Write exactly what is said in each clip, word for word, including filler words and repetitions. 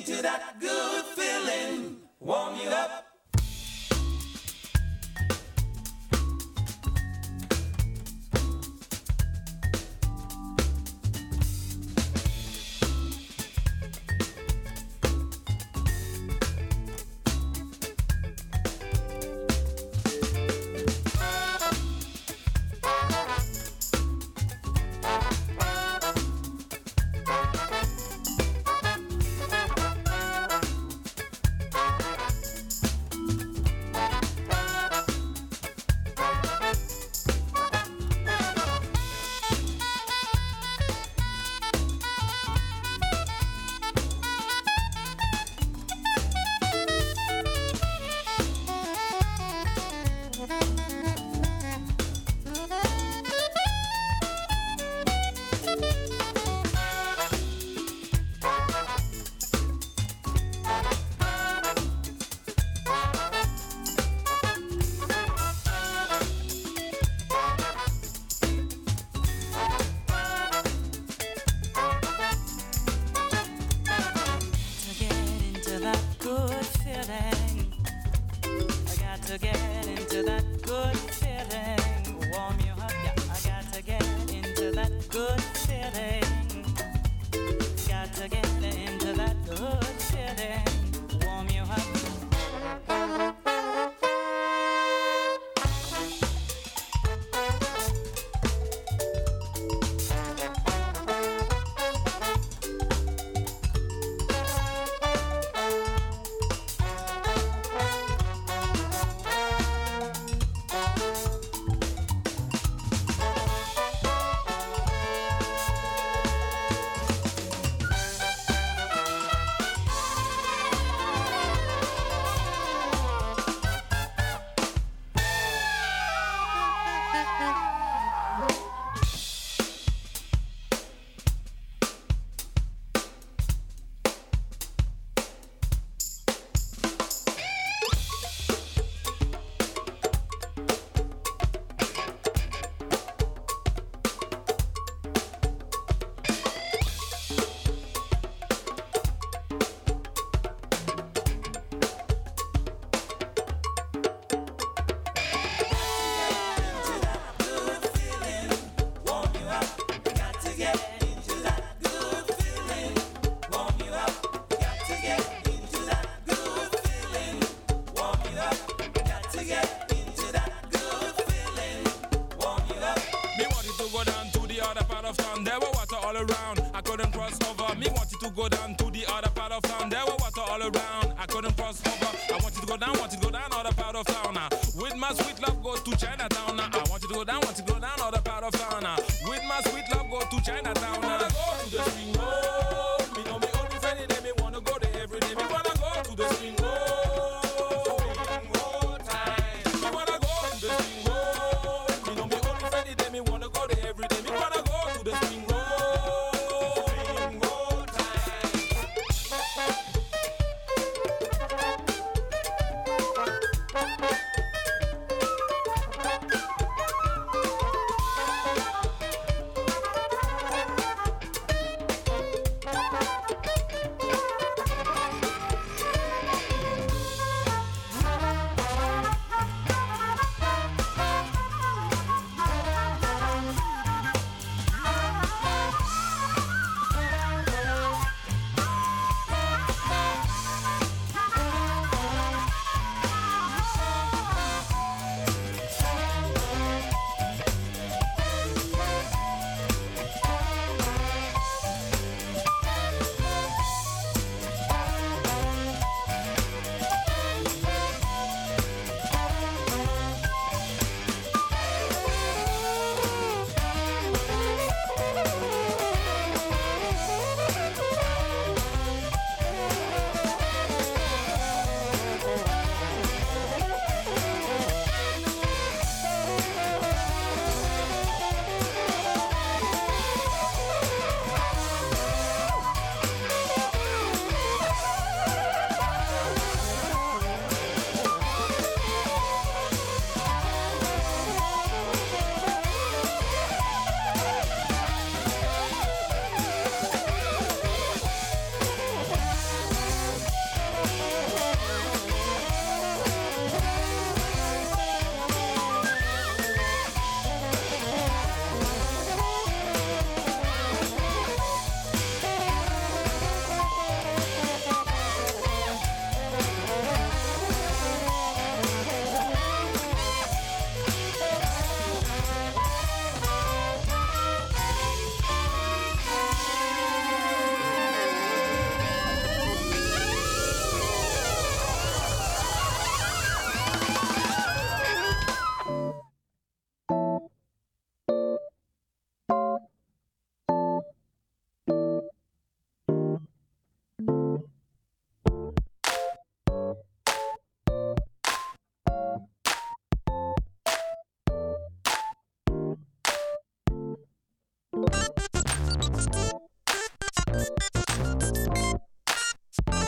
into that good feeling, warm you up.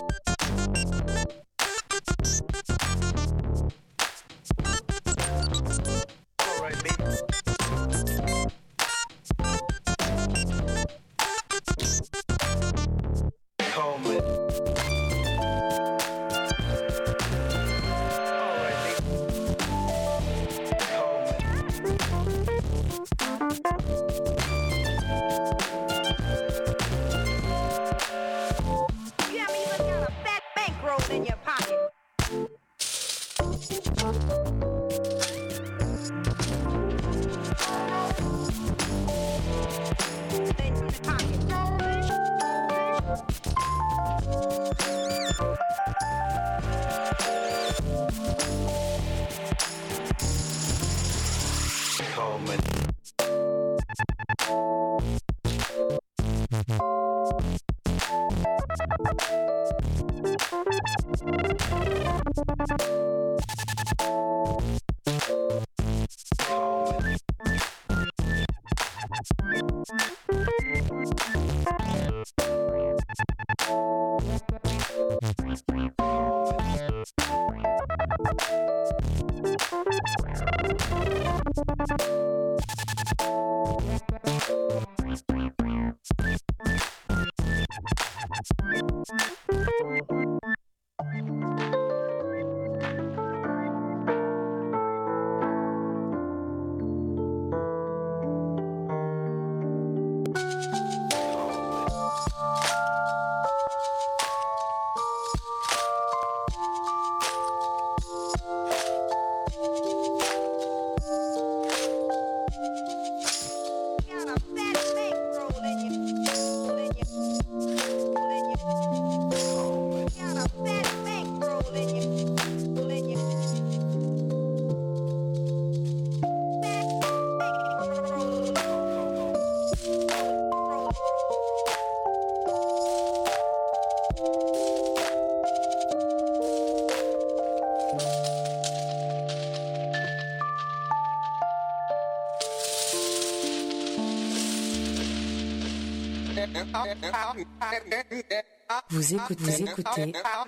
Vous écoutez, vous écoutez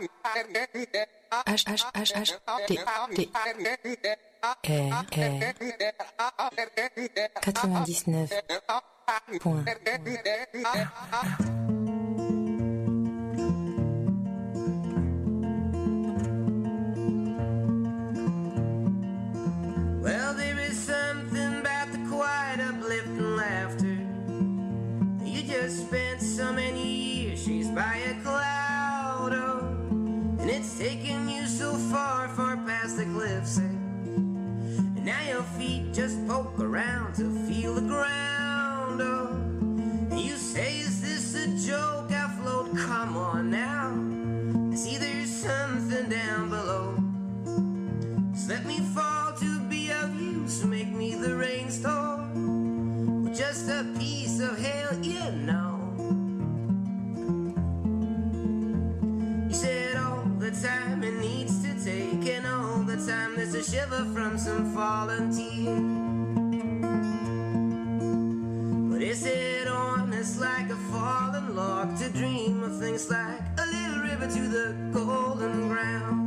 H H H H T T R R quatre-vingt-dix-neuf point Well, there is something about the quiet, uplifting laughter. You just spent so many years, she's by a cloud, oh, and it's taken you so far, far past the cliffs, eh? And now your feet just poke around to feel the ground, oh, and you say, is this a joke? I float, come on now, I see there's something down below. So let me fall to be of use, make me the rainstorm, with just a piece of hell, you know. You said all the time it needs to take, and all the time there's a shiver from some fallen tear. But is it honest like a fallen log to dream of things like a little river to the golden ground?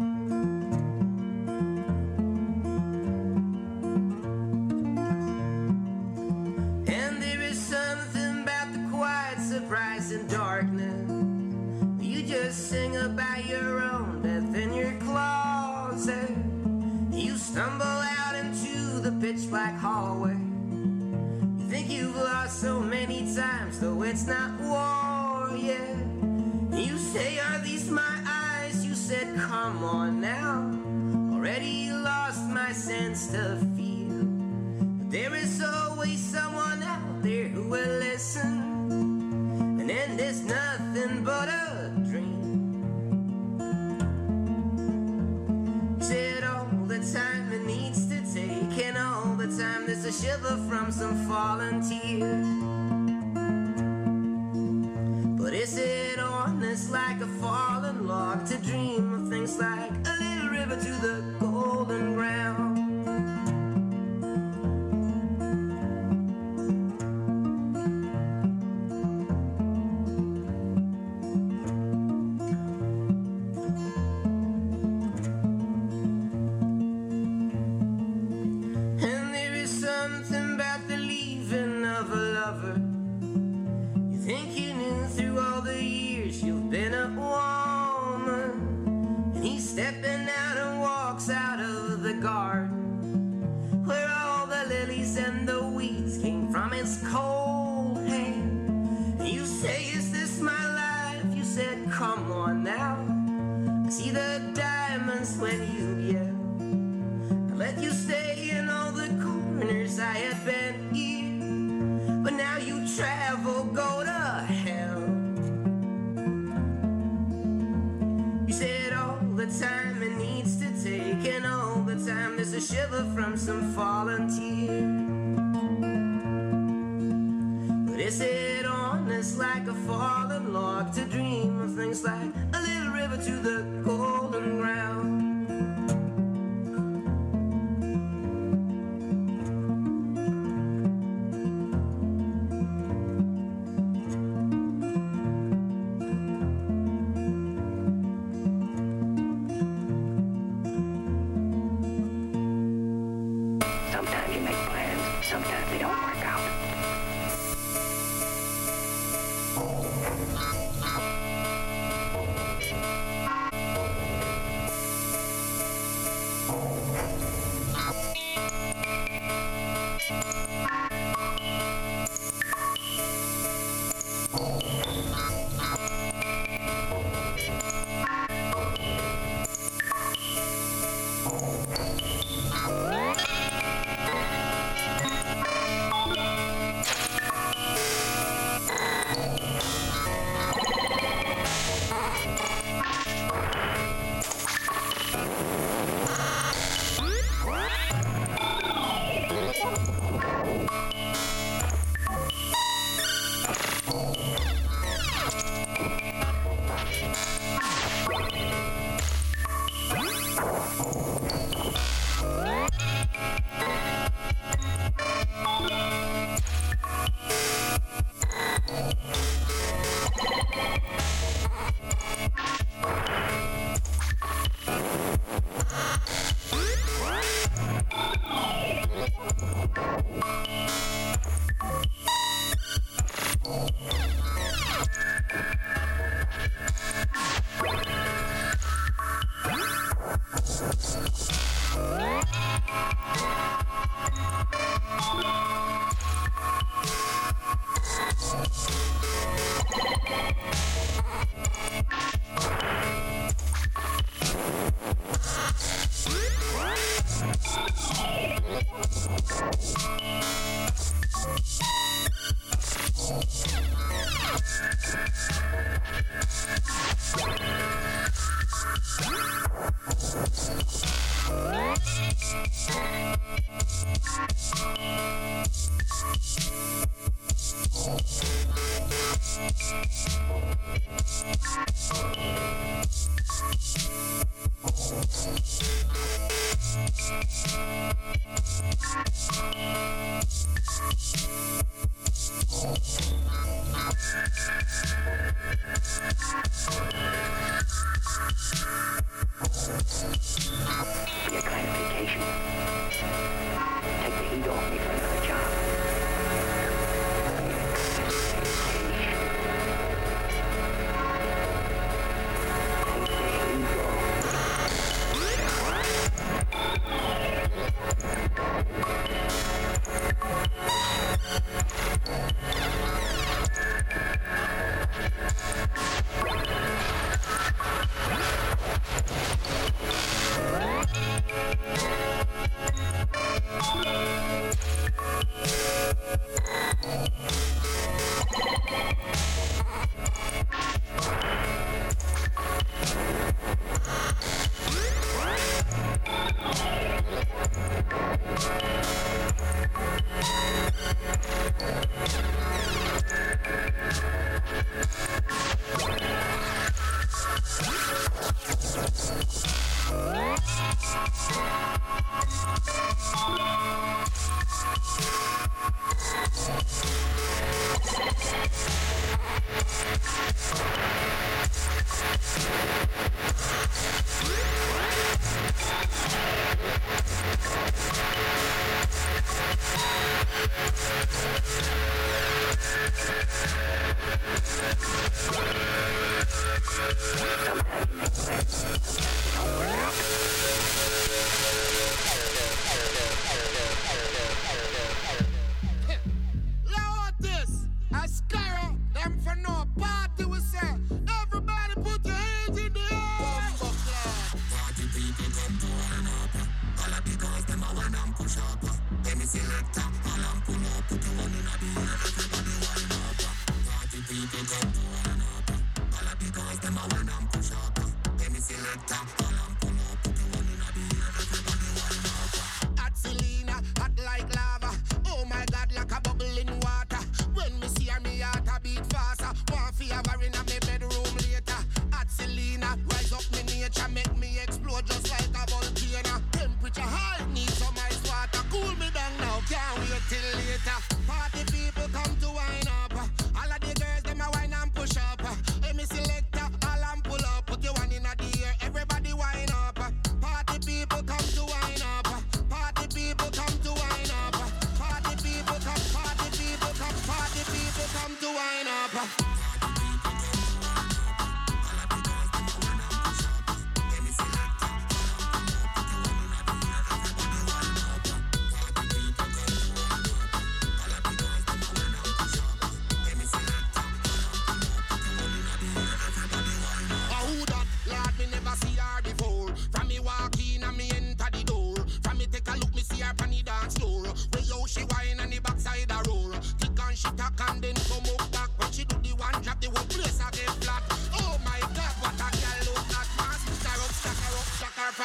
Surprise and darkness, you just sing about your own death in your closet. You stumble out into the pitch black hallway. You think you've lost so many times, though it's not war, yeah. You say, are these my eyes? You said, come on now, already lost my sense to feel. But there is always someone out there who will listen. And then there's nothing but a dream. You said all the time it needs to take, and all the time there's a shiver from some fallen tear. But is it honest like a fallen log to dream of things like a little river to the golden ground? on now. I see the diamonds when you yell. I let you stay in all the corners I had been here, but now you travel, go to hell. You said all the time it needs to take, and all the time there's a shiver from some fallen tear. But is it honest like a fallen log to dream of things like a little river to the golden ground? Sometimes you make plans, sometimes they don't work out. Be a kind of vacation.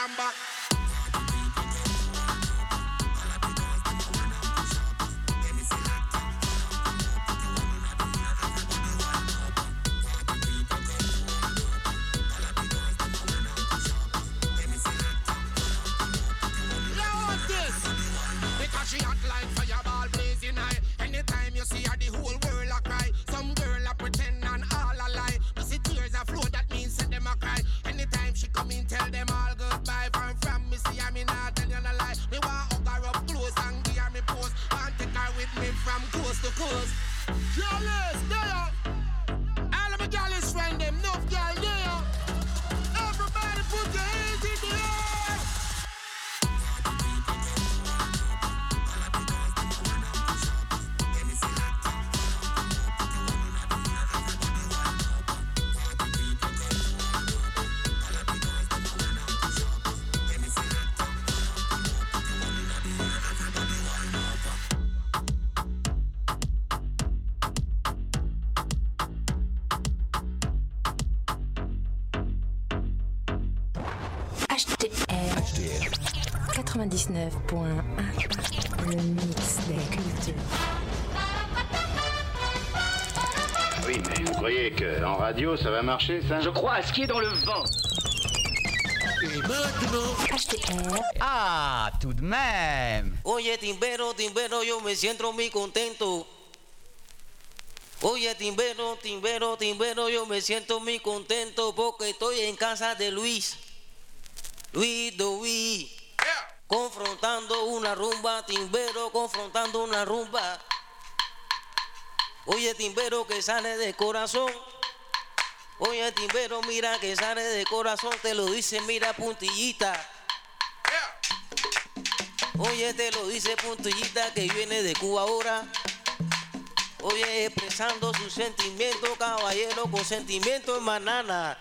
come back. She hot like fireball blazing high. Anytime you see her, the whole world a cry. Some girl a pretend and all a lie. You see tears a flow, that means set them a cry. Anytime she come in, tell them all goodbye. From from me see her, me not tell you no lie. Me want hug her up close and give her me pose. Want take her with me from coast to coast. Jealous, there. All of my jealous friend them, no girl there. Everybody put your hands in the air. H T R quatre-vingt-dix-neuf point un, le mix des cultures. Oui, mais vous croyez qu'en radio, ça va marcher, ça? Je crois à ce qui est dans le vent. Et maintenant... H T R. Ah, tout de même. Oye, timbero, timbero, yo me siento muy contento. Oye, timbero, timbero, timbero, yo me siento muy contento porque estoy en casa de Luis. Luis Dowi, confrontando una rumba, timbero, confrontando una rumba. Oye, timbero, que sale de corazón. Oye, timbero, mira que sale de corazón, te lo dice, mira, puntillita. Oye, te lo dice puntillita que viene de Cuba ahora. Oye, expresando su sentimiento, caballero, con sentimiento en banana.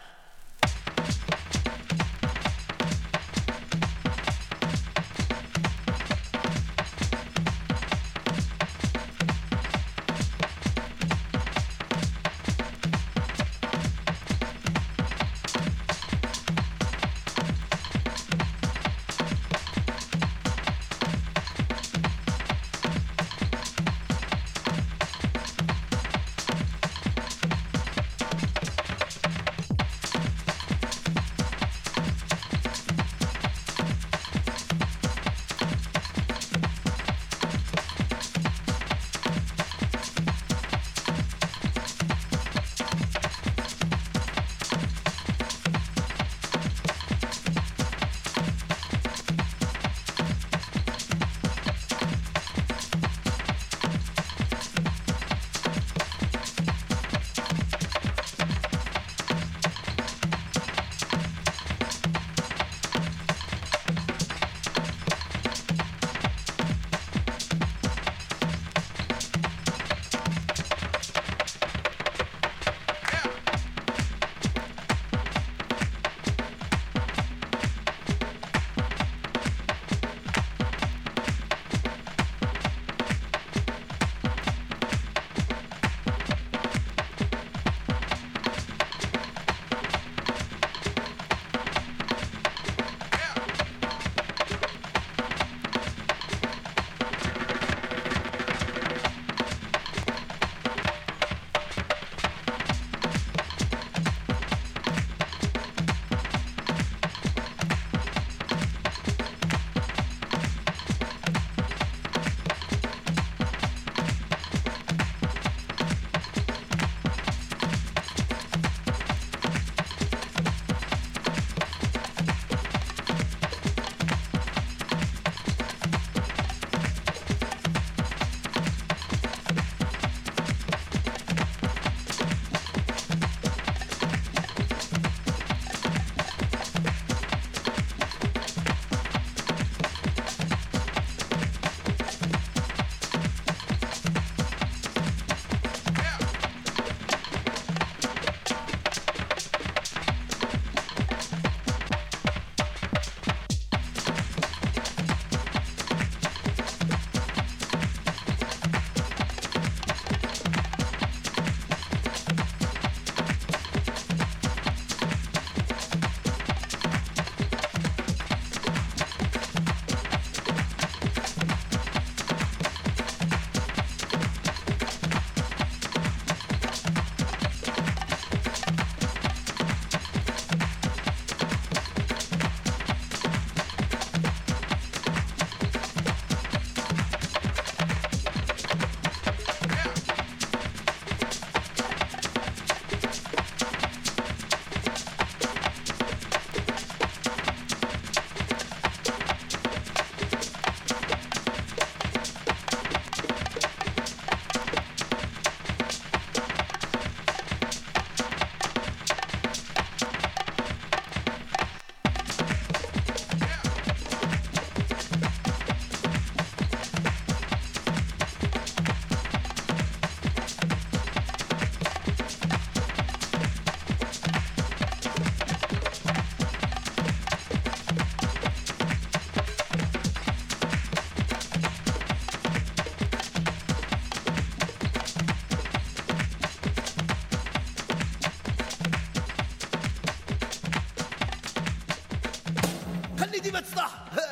ديما تصدح.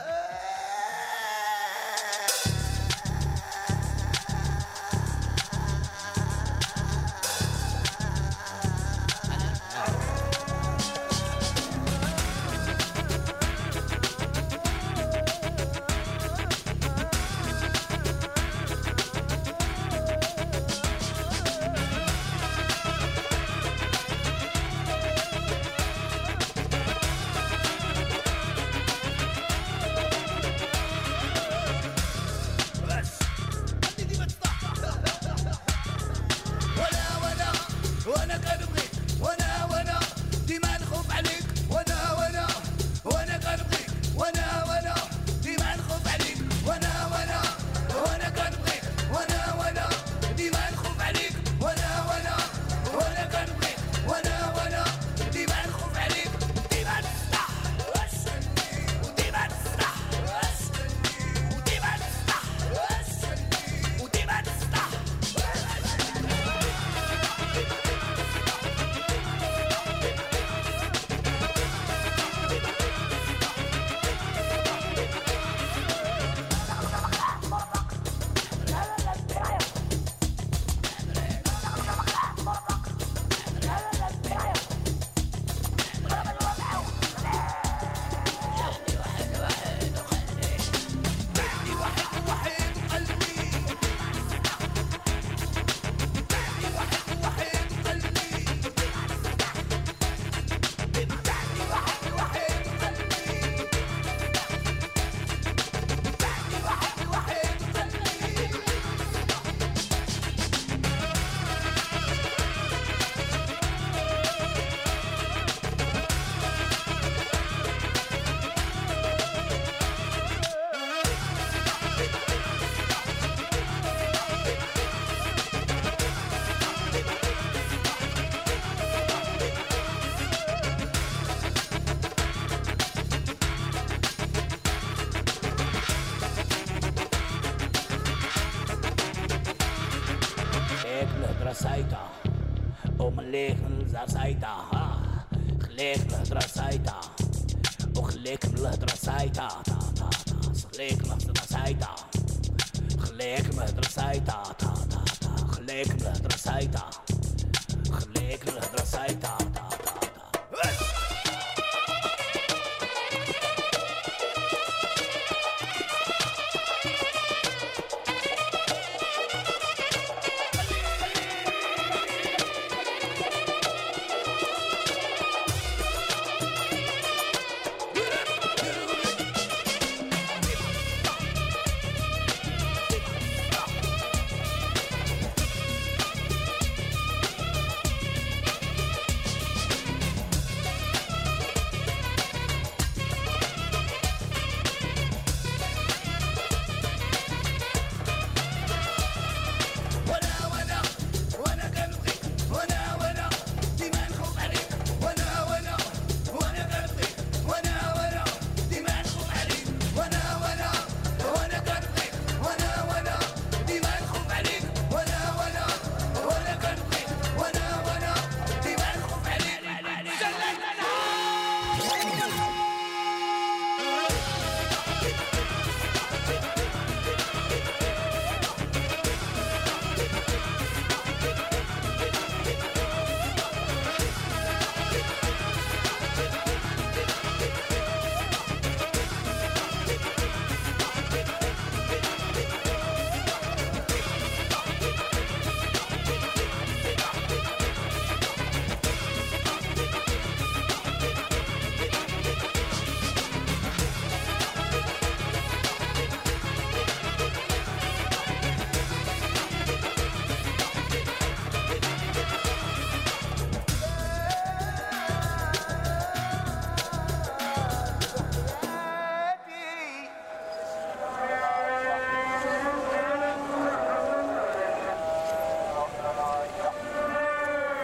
سايتا ومليك الهضرة سايتا خليك الهضرة سايتا وخليك من الهضرة سايتا خليك من الهضرة سايتا خليك من الهضرة سايتا خليك من الهضرة سايتا خليك من الهضرة سايتا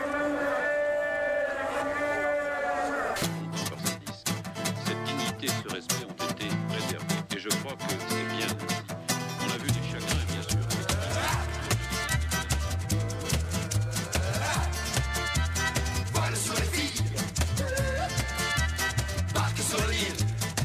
Cette dignité serait